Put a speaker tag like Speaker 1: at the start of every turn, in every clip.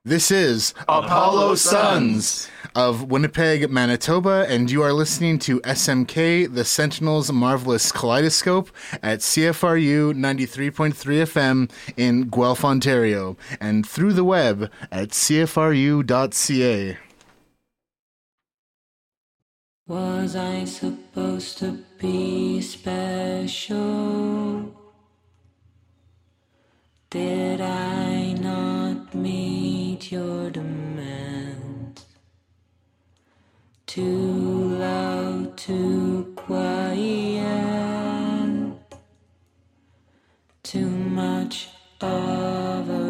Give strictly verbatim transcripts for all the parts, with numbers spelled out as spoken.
Speaker 1: This is Apollo Sons of Winnipeg, Manitoba, and you are listening to S M K, the Sentinel's Marvelous Kaleidoscope at C F R U ninety-three point three F M in Guelph, Ontario, and through the web at c f r u dot c a.
Speaker 2: Was I supposed to be special? Did I not meet your demands? Too loud, too quiet, too much of a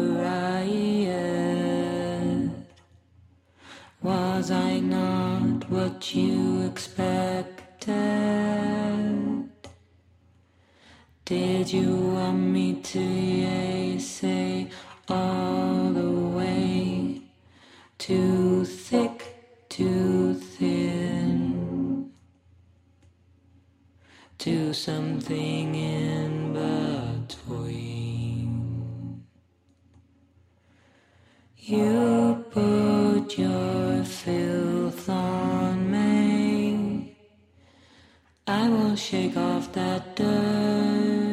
Speaker 2: riot. Was I not what you expected? Did you want me to yay, say all the way? Too thick, too thin, to something in between. You put your filth on me, I will shake off that dirt.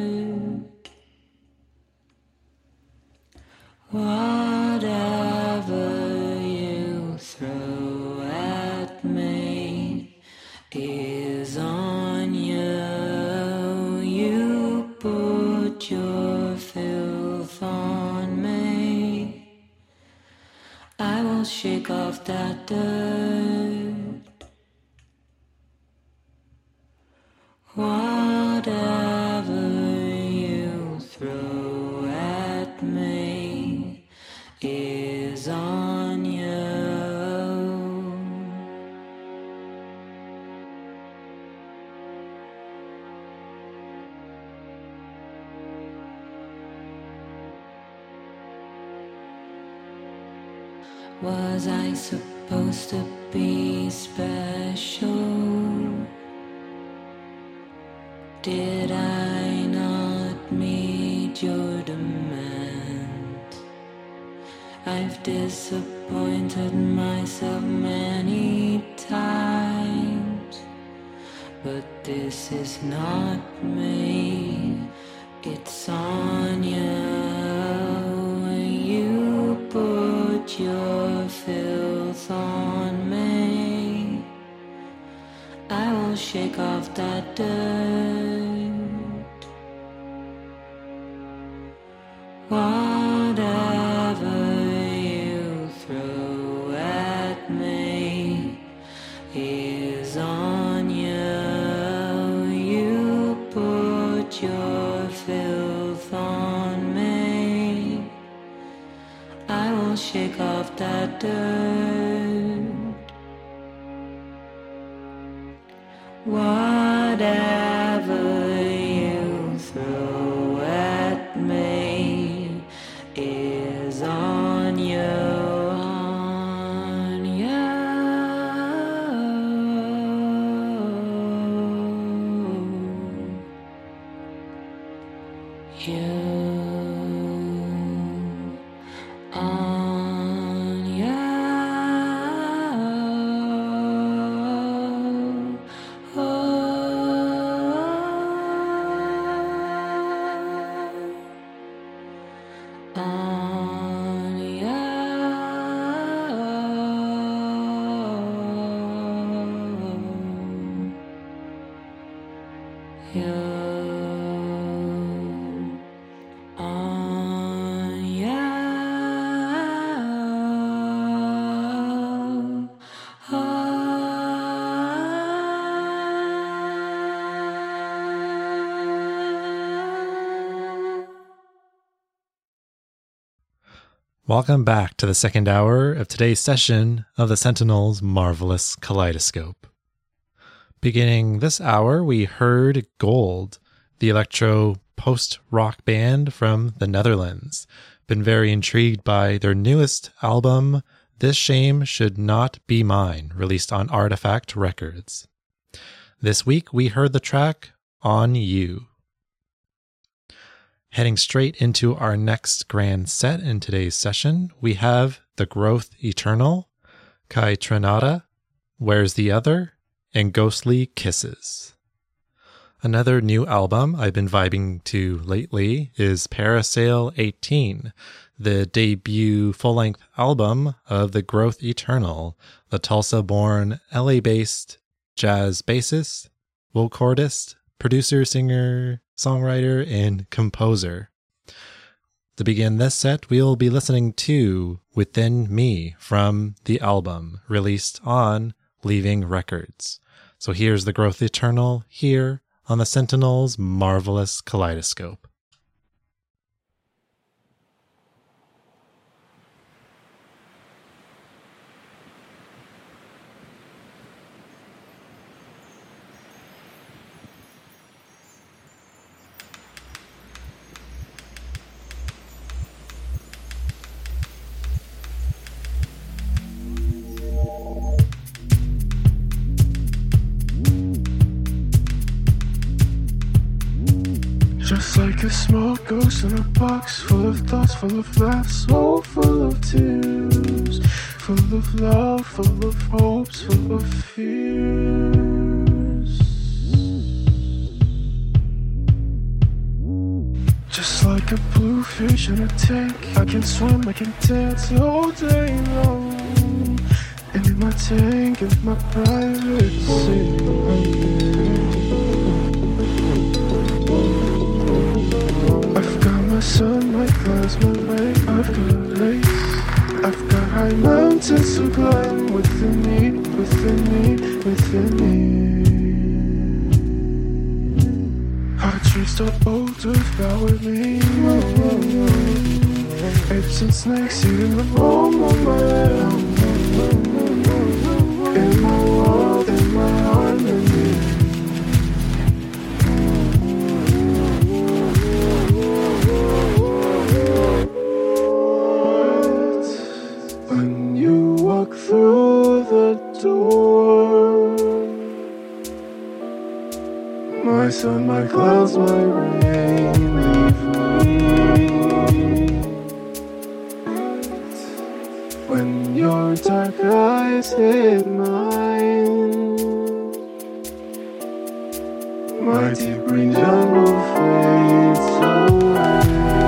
Speaker 2: Whatever you throw at me is on you. You put your filth on me, I will shake off that dirt. Whatever you throw at me is on you. Was I supposed to be special? Did I not meet your demands? I've disappointed myself many times, but this is not me, it's on you. You put your filth on me, I will shake off that dirt. Whatever you throw at me is on you. You put your filth on me, I will shake off that dirt. Whatever you throw at me is on you, on you. You, on you. On you. You. On you.
Speaker 3: Welcome back to the second hour of today's session of the Sentinel's Marvelous Kaleidoscope. Beginning this hour, we heard Gold, the electro post-rock band from the Netherlands. Been very intrigued by their newest album, This Shame Should Not Be Mine, released on Artifact Records. This week, we heard the track On You. Heading straight into our next grand set in today's session, we have The Growth Eternal, Kai Trenata, Where's the Other, and Ghostly Kisses. Another new album I've been vibing to lately is Parasail eighteen, the debut full-length album of The Growth Eternal, the Tulsa-born, L A-based jazz bassist, vocordist, producer, singer, songwriter, and composer. To begin this set, we'll be listening to Within Me from the album, released on Leaving Records. So here's The Growth Eternal here on the Sentinel's Marvelous Kaleidoscope.
Speaker 4: Just like a small ghost in a box, full of thoughts, full of laughs, so full of tears, full of love, full of hopes, full of fears. Just like a blue fish in a tank, I can swim, I can dance all day long. And in my tank, in my private sea. My sun, my clouds, my rain, I've got a race. I've got high mountains to climb within me, within me, within me. Hard trees to overpower me. Apes and snakes eating the home of my land. In my world, in my harmony. Through the door, my sun, my clouds, my rain, leave me. When your dark eyes hit mine, my deep green jungle fades away.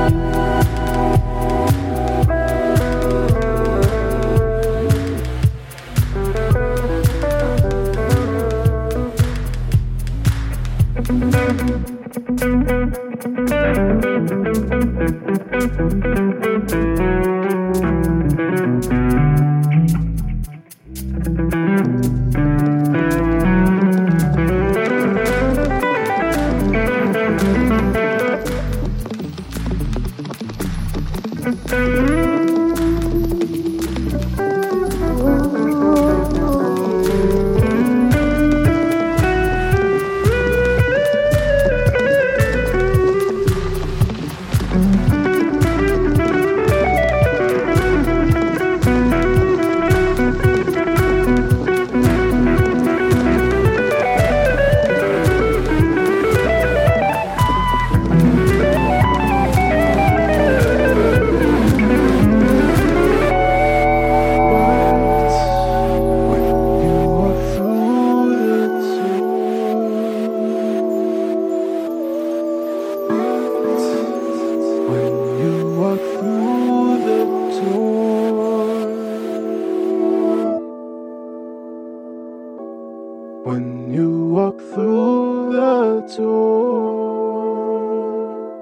Speaker 4: When you walk through the door,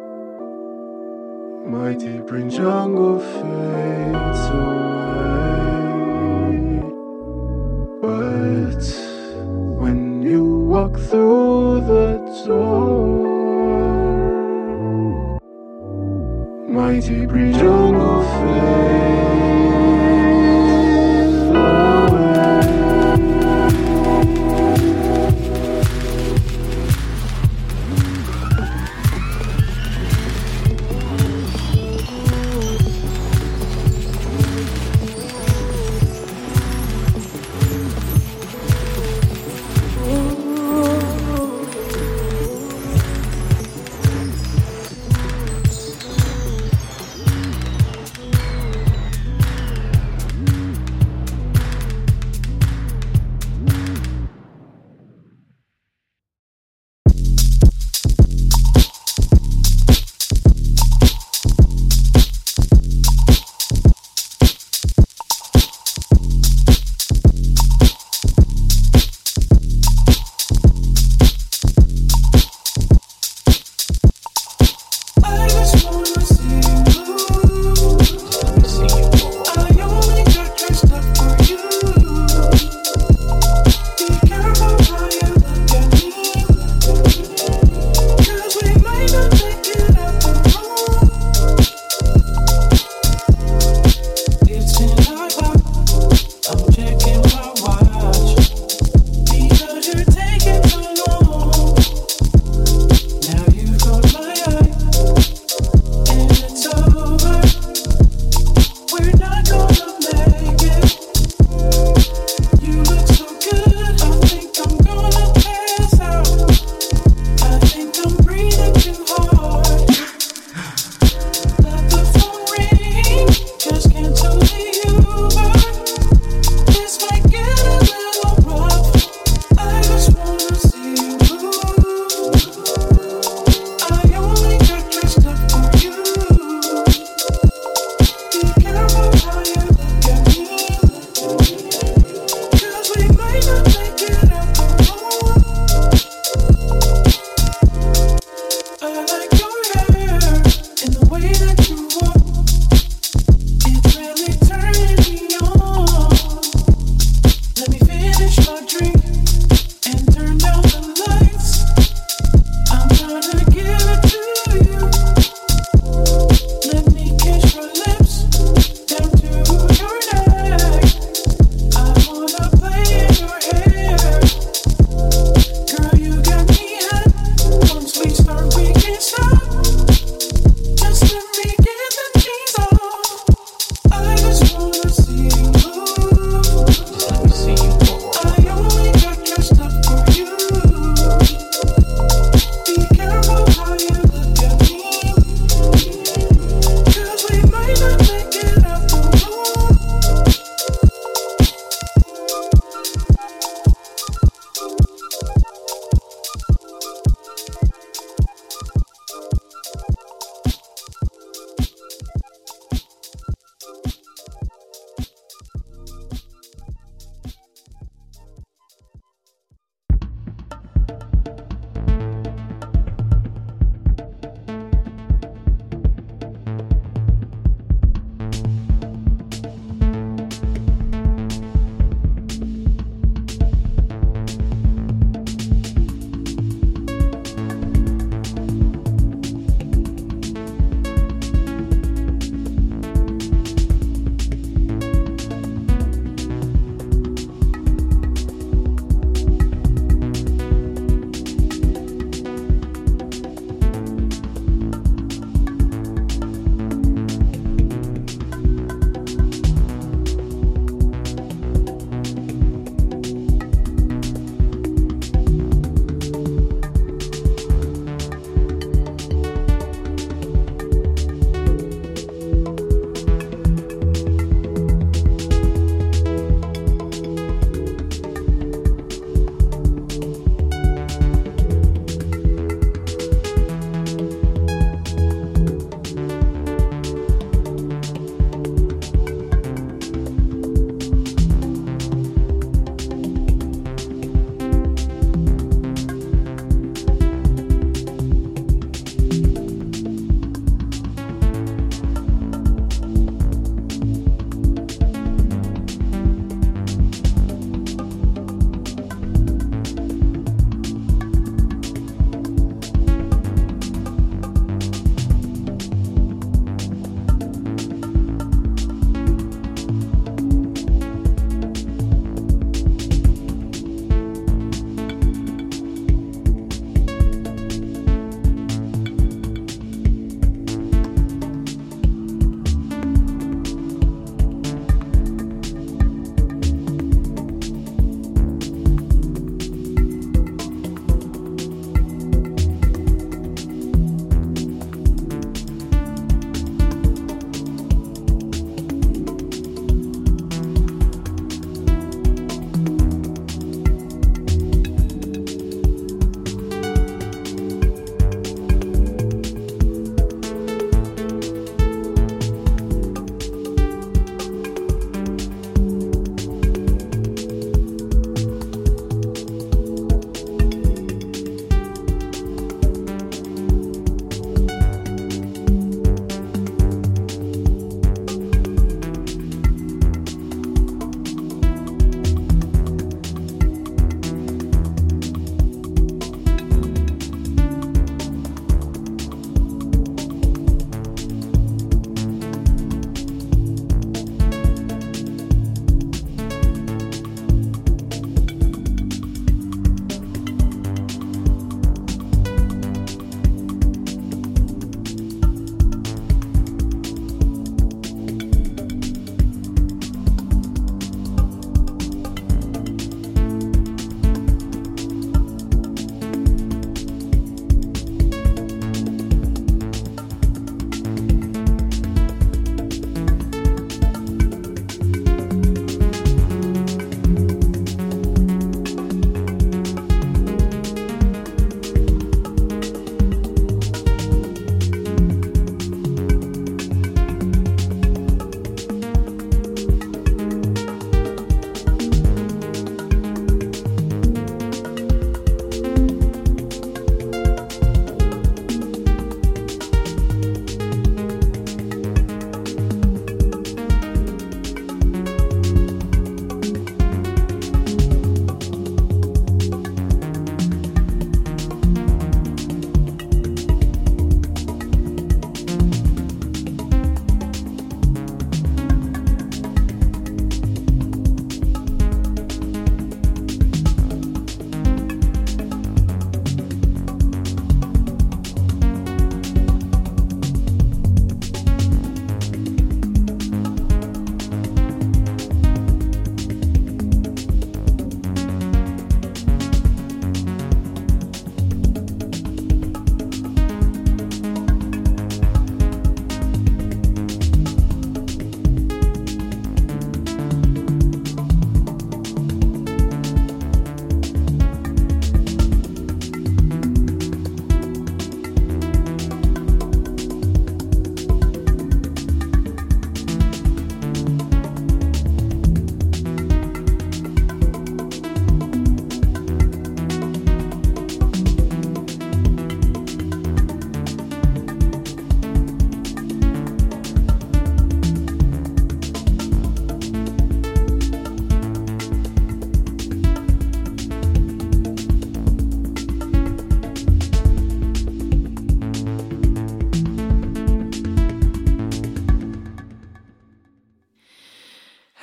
Speaker 4: my deep green jungle fades away. But when you walk through the door, my deep green jungle fades away.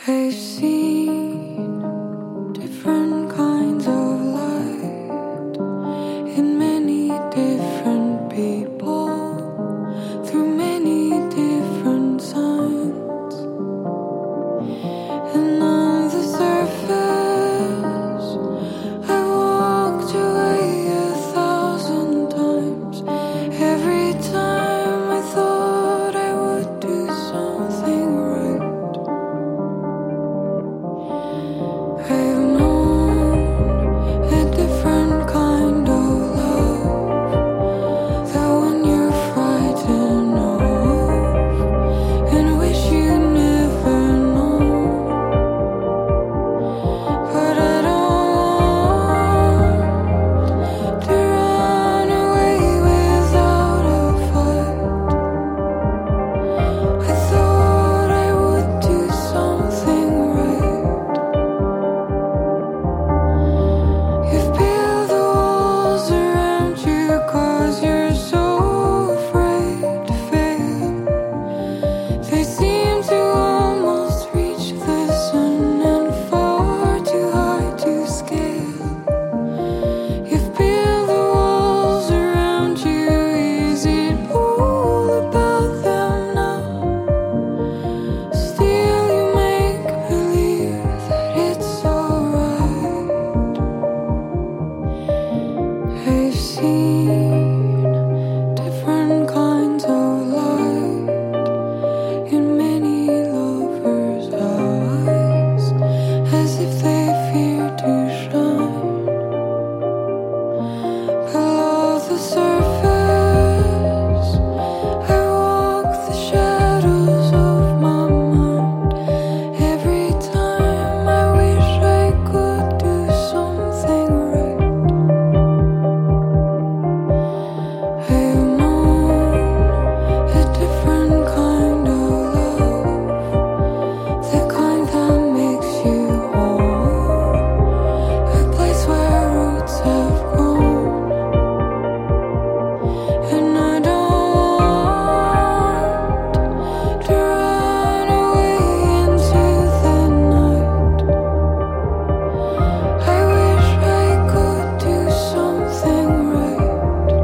Speaker 2: I've seen different kinds of light in many different people through many different signs. And on the surface, I walked away a thousand times. Every time I thought I would do something right. I've known a different kind of love, that when you're frightened of and wish you never known. But I don't want to run away without a fight. I thought I would do something right. You've built the walls around you 'cause you're so afraid to fail. They seem to almost reach the sun and far too high to scale. You've built the walls around you. Is it all about them now? Still you make believe that it's alright. I've seen different kinds of light in many lovers' eyes, as if they fear to shine. Below the surface, I walk the shadows of my mind. Every time I wish I could do something right. I've known a different kind of love, the kind that makes you whole, a place where roots have grown. And I don't want to run away into the night. I wish I could do something right.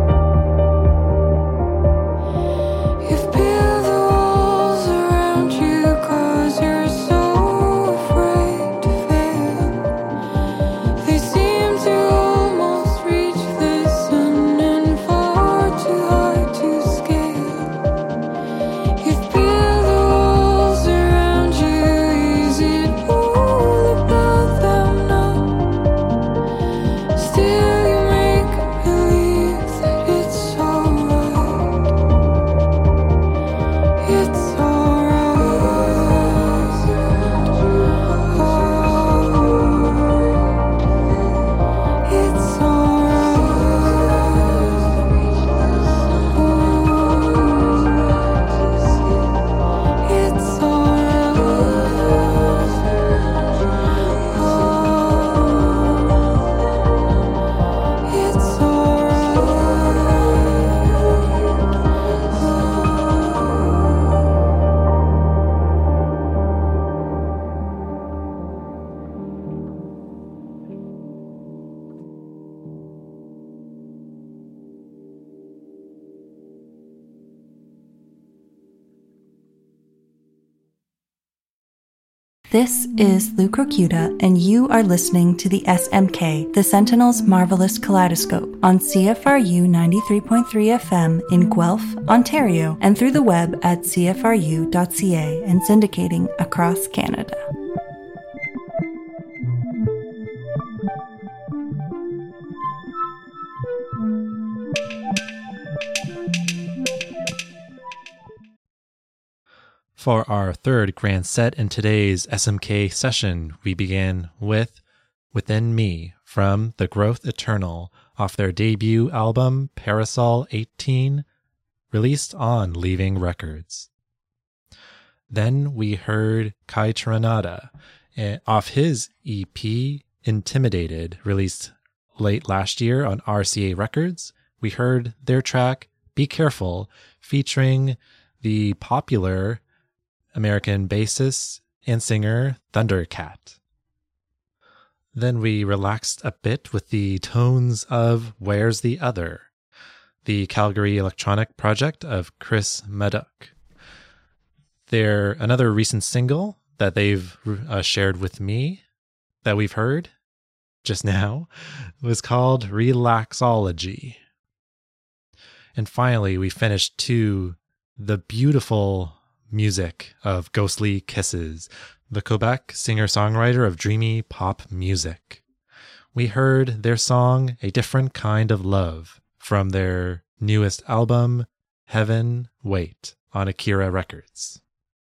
Speaker 2: You've built the walls around you 'cause you're so afraid to fail. They seem to almost reach the sun and far too high to scale. You've built the walls around you. Is it all about them now? Still you make believe that it's alright. It's alright. It's alright. It's alright. It's
Speaker 5: This is Lou Crocuta, and you are listening to the S M K, the Sentinel's Marvelous Kaleidoscope, on C F R U ninety-three point three F M in Guelph, Ontario, and through the web at c f r u dot c a and syndicating across Canada.
Speaker 3: For our third grand set in today's S M K session, we began with Within Me from The Growth Eternal off their debut album Parasol eighteen, released on Leaving Records. Then we heard Kai Trinata off his E P Intimidated, released late last year on R C A Records. We heard their track Be Careful, featuring the popular American bassist and singer Thundercat. Then we relaxed a bit with the tones of Where's the Other, the Calgary electronic project of Chris Maddock. They're another recent single that they've uh, shared with me that we've heard just now was called Relaxology. And finally, we finished to the beautiful music of Ghostly Kisses, the Quebec singer-songwriter of dreamy pop music. We heard their song A Different Kind of Love from their newest album, Heaven Wait, on Akira Records.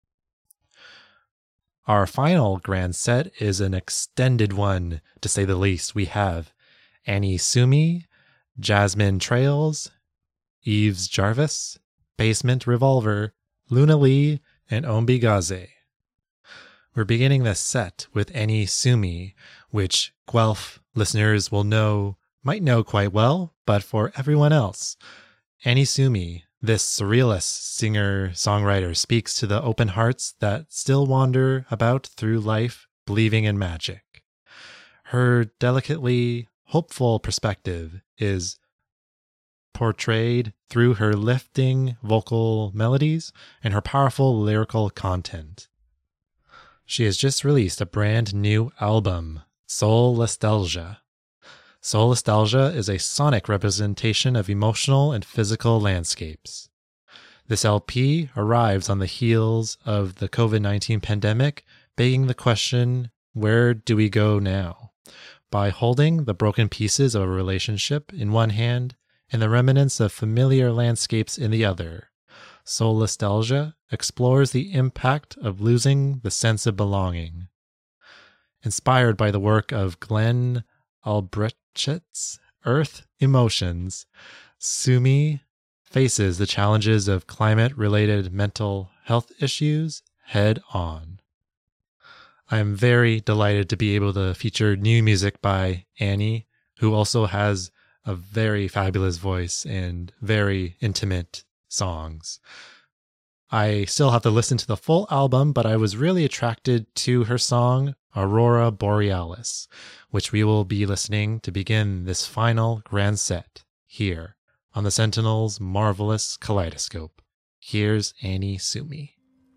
Speaker 3: Our final grand set is an extended one, to say the least. We have Annie Sumi, Jasmine Trails, Eves Jarvis, Basement Revolver, Luna Lee, and Ombi Gaze. We're beginning this set with Annie Sumi, which Guelph listeners will know, might know quite well, but for everyone else, Annie Sumi, this surrealist singer-songwriter, speaks to the open hearts that still wander about through life believing in magic. Her delicately hopeful perspective is portrayed through her lifting vocal melodies and her powerful lyrical content. She has just released a brand new album, Soul Nostalgia. Soul Nostalgia is a sonic representation of emotional and physical landscapes. This L P arrives on the heels of the covid nineteen pandemic, begging the question, where do we go now? By holding the broken pieces of a relationship in one hand and the remnants of familiar landscapes in the other, Soul Nostalgia explores the impact of losing the sense of belonging. Inspired by the work of Glenn Albrecht's Earth Emotions, Sumi faces the challenges of climate-related mental health issues head on. I am very delighted to be able to feature new music by Annie, who also has a very fabulous voice and very intimate songs. I still have to listen to the full album, but I was really attracted to her song Aurora Borealis, which we will be listening to begin this final grand set here on the Sentinel's Marvelous Kaleidoscope. Here's Annie Sumi.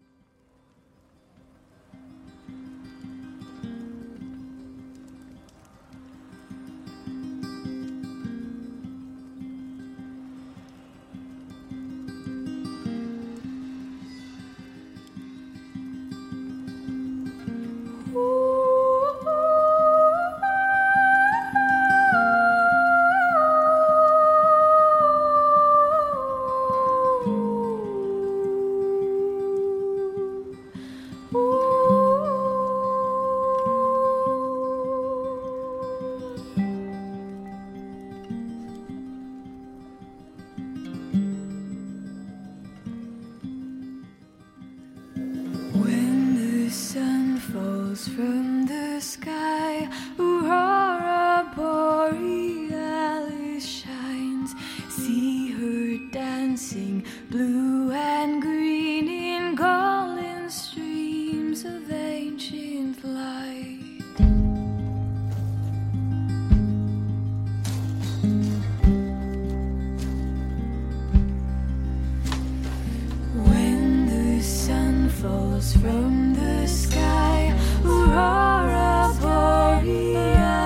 Speaker 2: From the sky, Aurora Borealis shines. See her dancing, blue and green, in golden streams of ancient light. When the sun falls from the sky, Aurora Borealis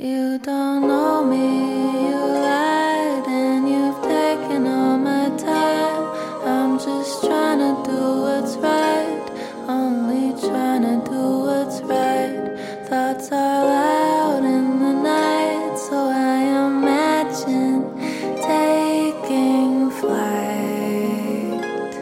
Speaker 2: You don't know me, you lied, and you've taken all my time. I'm just trying to do what's right, only trying to do what's right. Thoughts are loud in the night, so I imagine taking flight.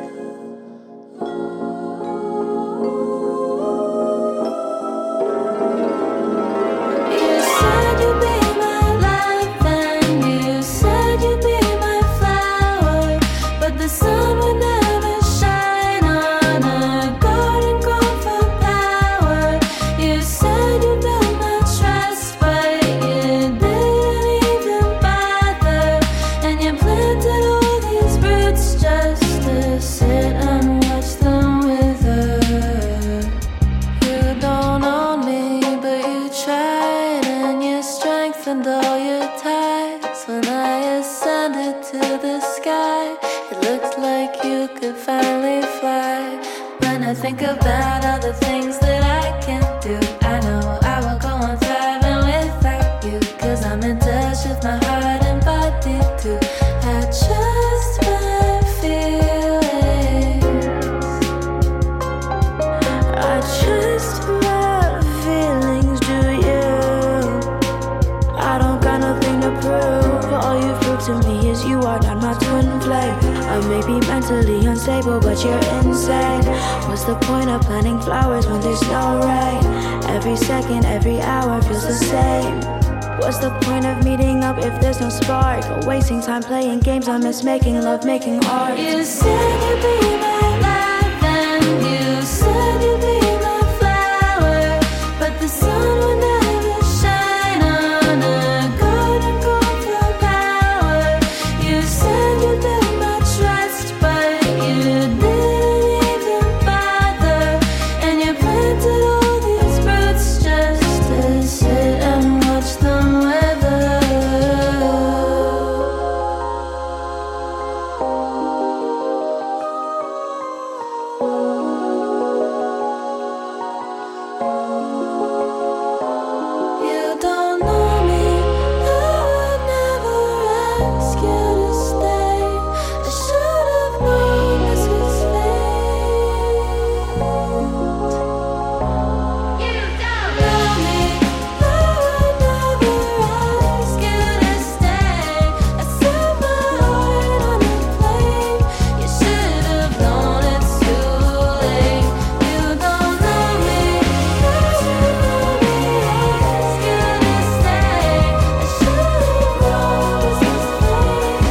Speaker 2: You said you'd be my life, and you said you'd be my flower, but the sun would never shine on a garden grown for power. You said you built my trust, but you didn't even bother, and you planted all these roots just to sit and watch them wither. You don't own me, but you tried, and you strengthened all your ties. When I ascended to the sky, it looked like you could finally fly. When I think about all the things that I can't do, I know I will go on thriving without you, 'cause I'm in touch with my heart and body too. I trust my feelings. I trust my feelings, do you? I don't got nothing to prove. All you prove to me is you are not my twin flame. I may be mentally unstable, but you're insane. What's the point of planting flowers when there's no rain? Every second, every hour feels the same. What's the point of meeting up if there's no spark? Or wasting time playing games, I miss making love, making art. You said you'd be my life, and you said you'd be my flower, but the sun would never shine on a garden grown for power. You said you built my trust, but you didn't even bother, and you planted all these roots just to sit and watch them wither. You don't know me, I would never ask you to stay. I should have known this was fate. You don't know me, I would never ask you to stay. I set my heart on a flame. You should have known it's too late. You don't know me, I would never ask you to stay. I should have known this was fate.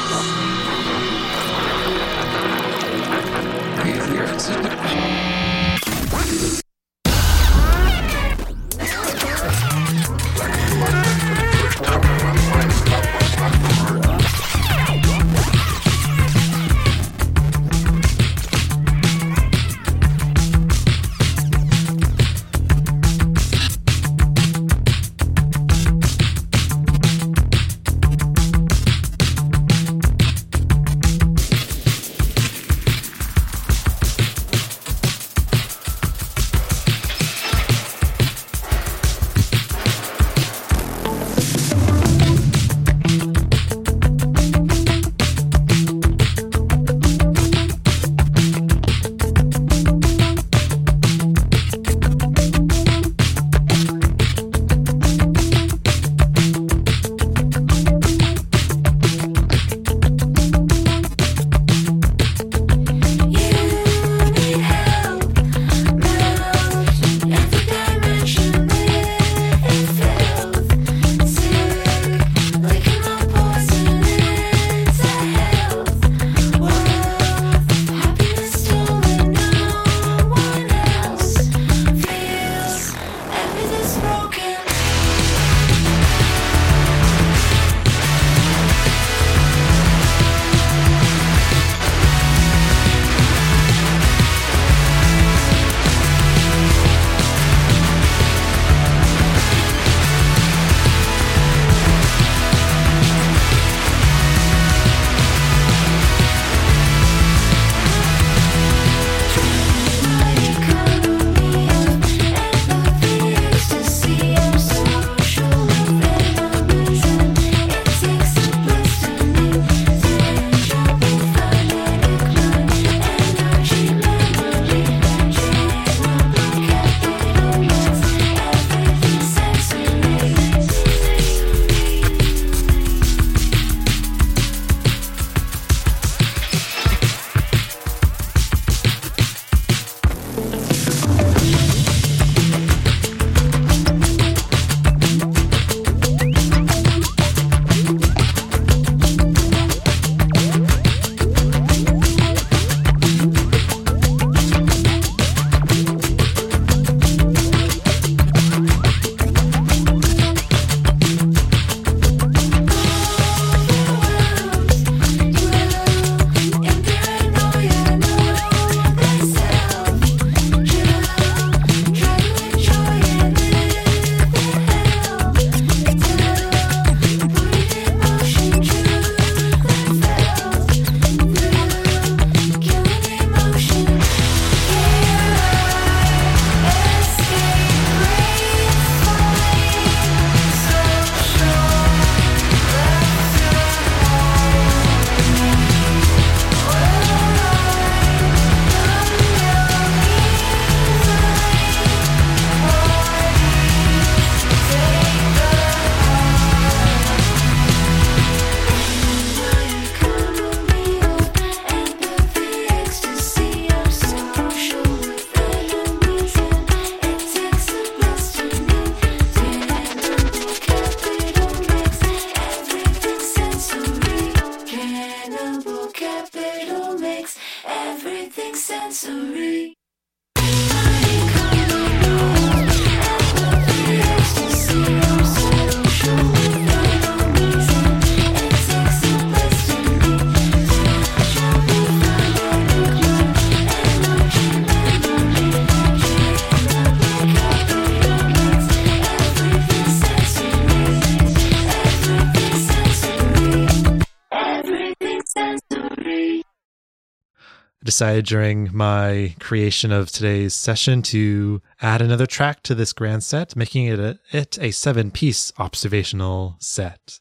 Speaker 3: decided during my creation of today's session to add another track to this grand set, making it a, it a seven-piece observational set.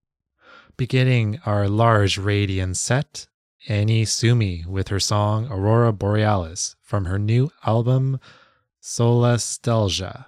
Speaker 3: Beginning our large radian set, Annie Sumi with her song Aurora Borealis from her new album Solastalgia.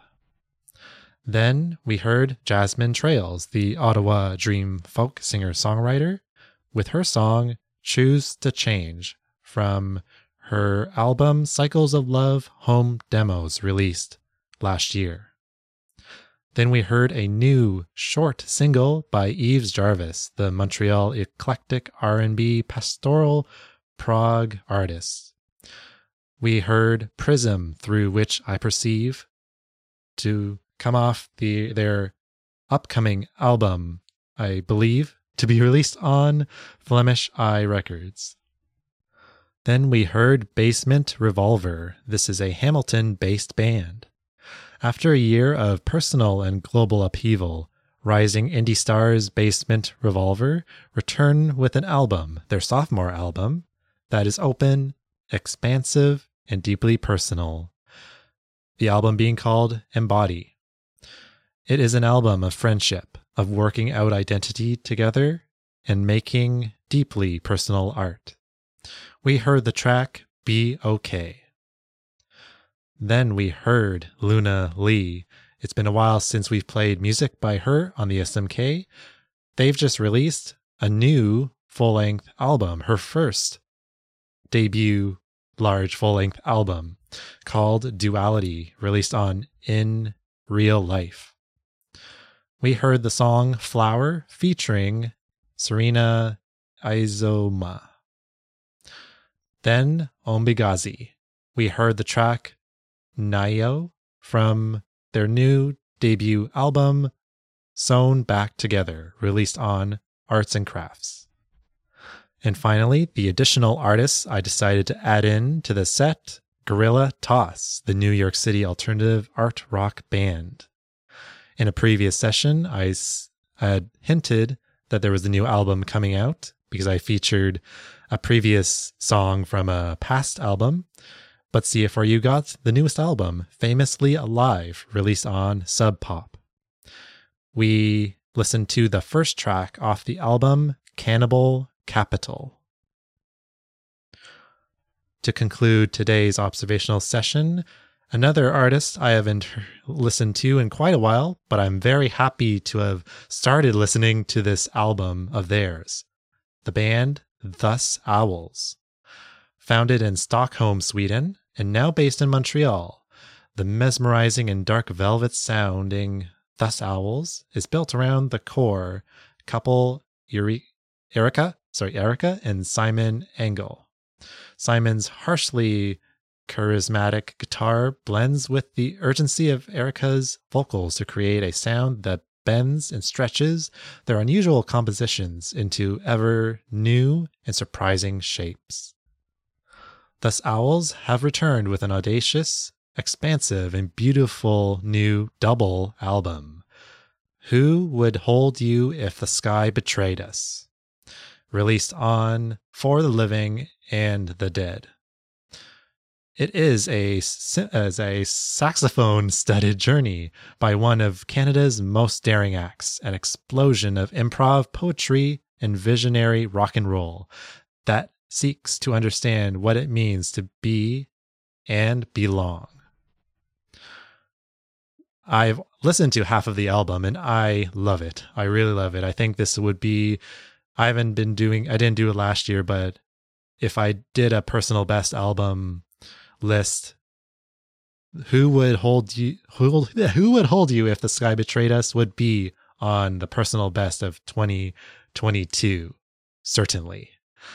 Speaker 3: Then we heard Jasmine Trails, the Ottawa Dream folk singer-songwriter, with her song Choose to Change from her album Cycles of Love Home Demos released last year. Then we heard a new short single by Yves Jarvis, the Montreal eclectic R and B pastoral prog artist. We heard Prism, Through Which I Perceive, to come off the their upcoming album, I believe, to be released on Flemish Eye Records. Then we heard Basement Revolver. This is a Hamilton-based band. After a year of personal and global upheaval, rising indie stars Basement Revolver return with an album, their sophomore album, that is open, expansive, and deeply personal. The album being called Embody. It is an album of friendship, of working out identity together, and making deeply personal art. We heard the track Be Okay. Then we heard Luna Lee. It's been a while since we've played music by her on the S M K. They've just released a new full-length album, her first debut large full-length album called Duality, released on In Real Life. We heard the song Flower featuring Serena Izoma. Then Ombigazi. We heard the track Nayo from their new debut album Sewn Back Together, released on Arts and Crafts. And finally, the additional artists I decided to add in to the set, Gorilla Toss, the New York City alternative art rock band. In a previous session, I had hinted that there was a new album coming out because I featured a previous song from a past album, but C F R U got the newest album, Famously Alive, released on Sub Pop. We listened to the first track off the album, Cannibal Capital. To conclude today's observational session, another artist I haven't listened to in quite a while, but I'm very happy to have started listening to this album of theirs. The band Thus Owls. Founded in Stockholm, Sweden, and now based in Montreal, the mesmerizing and dark velvet sounding Thus Owls is built around the core couple Eri- Erica, sorry, Erica and Simon Engel. Simon's harshly charismatic guitar blends with the urgency of Erica's vocals to create a sound that bends and stretches their unusual compositions into ever new and surprising shapes. Thus Owls have returned with an audacious, expansive, and beautiful new double album, Who Would Hold You If the Sky Betrayed Us, released on For the Living and the Dead. It is a, as a saxophone-studded journey by one of Canada's most daring acts, an explosion of improv, poetry, and visionary rock and roll that seeks to understand what it means to be and belong. I've listened to half of the album and I love it. I really love it. I think this would be, I haven't been doing, I didn't do it last year, but if I did a personal best album list, who would hold you who, who would hold you if the sky betrayed us would be on the personal best of twenty twenty-two, certainly.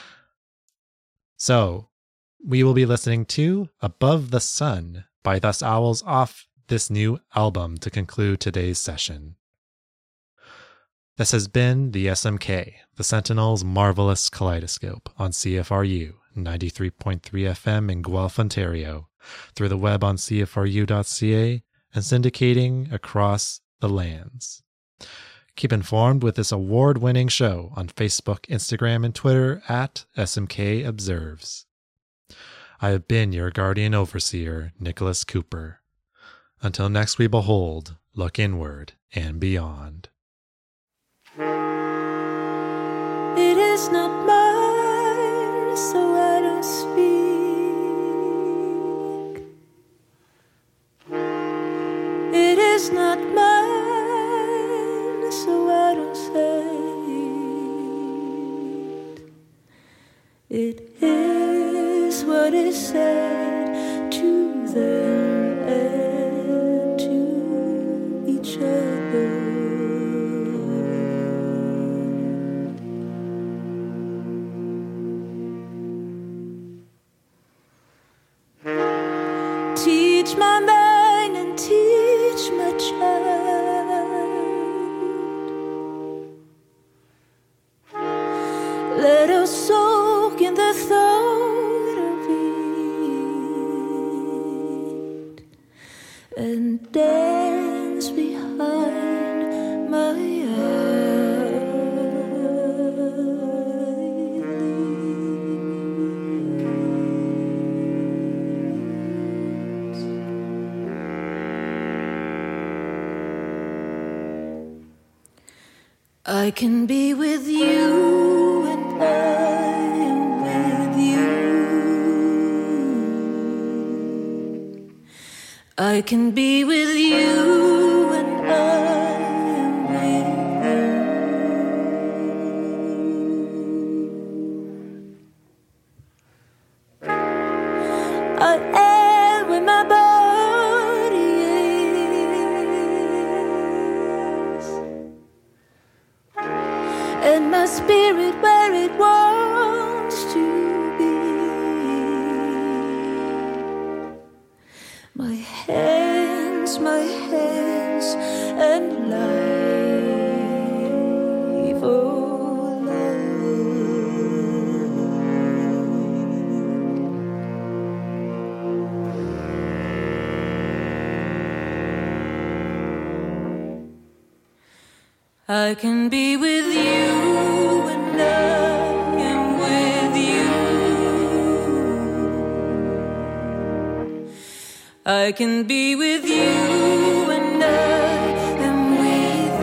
Speaker 3: So we will be listening to Above the Sun by Thus Owls off this new album to conclude today's session. This has been the S M K, the Sentinel's Marvelous Kaleidoscope on C F R U ninety-three point three F M in Guelph, Ontario, through the web on C F R U dot C A and syndicating across the lands. Keep informed with this award-winning show on Facebook, Instagram, and Twitter at S M K Observes. I have been your guardian overseer, Nicholas Cooper. Until next we behold, look inward and beyond.
Speaker 2: It is not mine, so I don't speak. It is not mine, so I don't say it. It is what is said to them and to each other. teach my mind and teach my child. Let us soak in the thought of it and dance behind my I can be with you and I am with you. I can be with you and I am with you. I am with my body is, and my spirit where it wants to be. My hands, my hands, and life, oh Lord. I can be with you and I am with you. I can be with you and I am with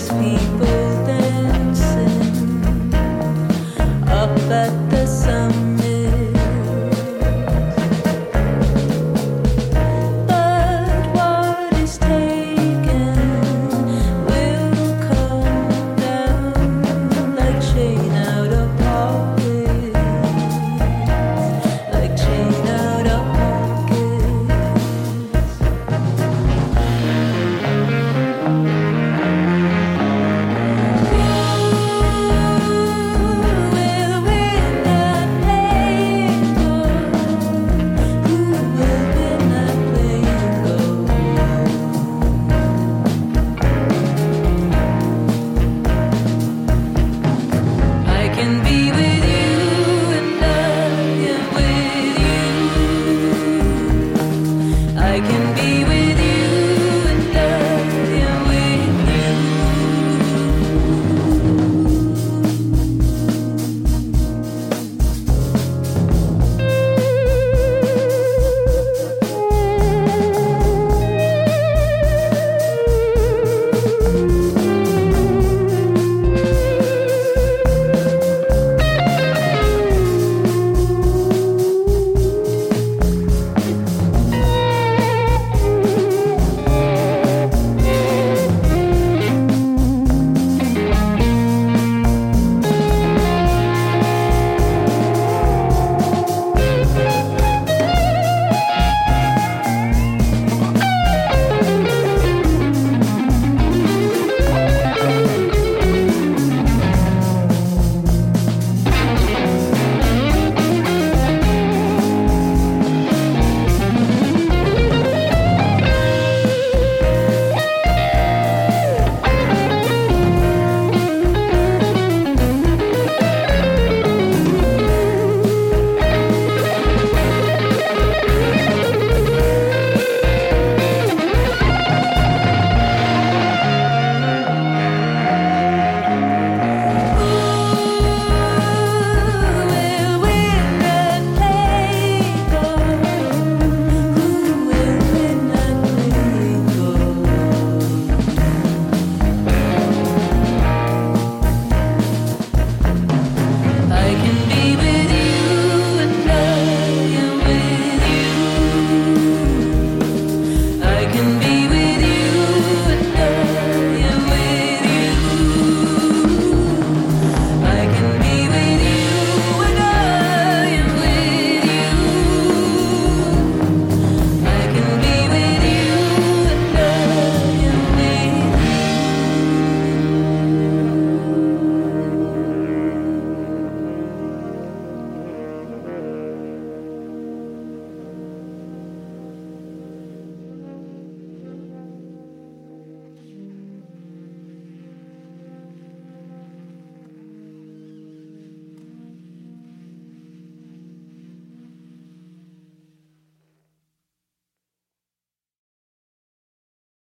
Speaker 2: people dancing up at the sun.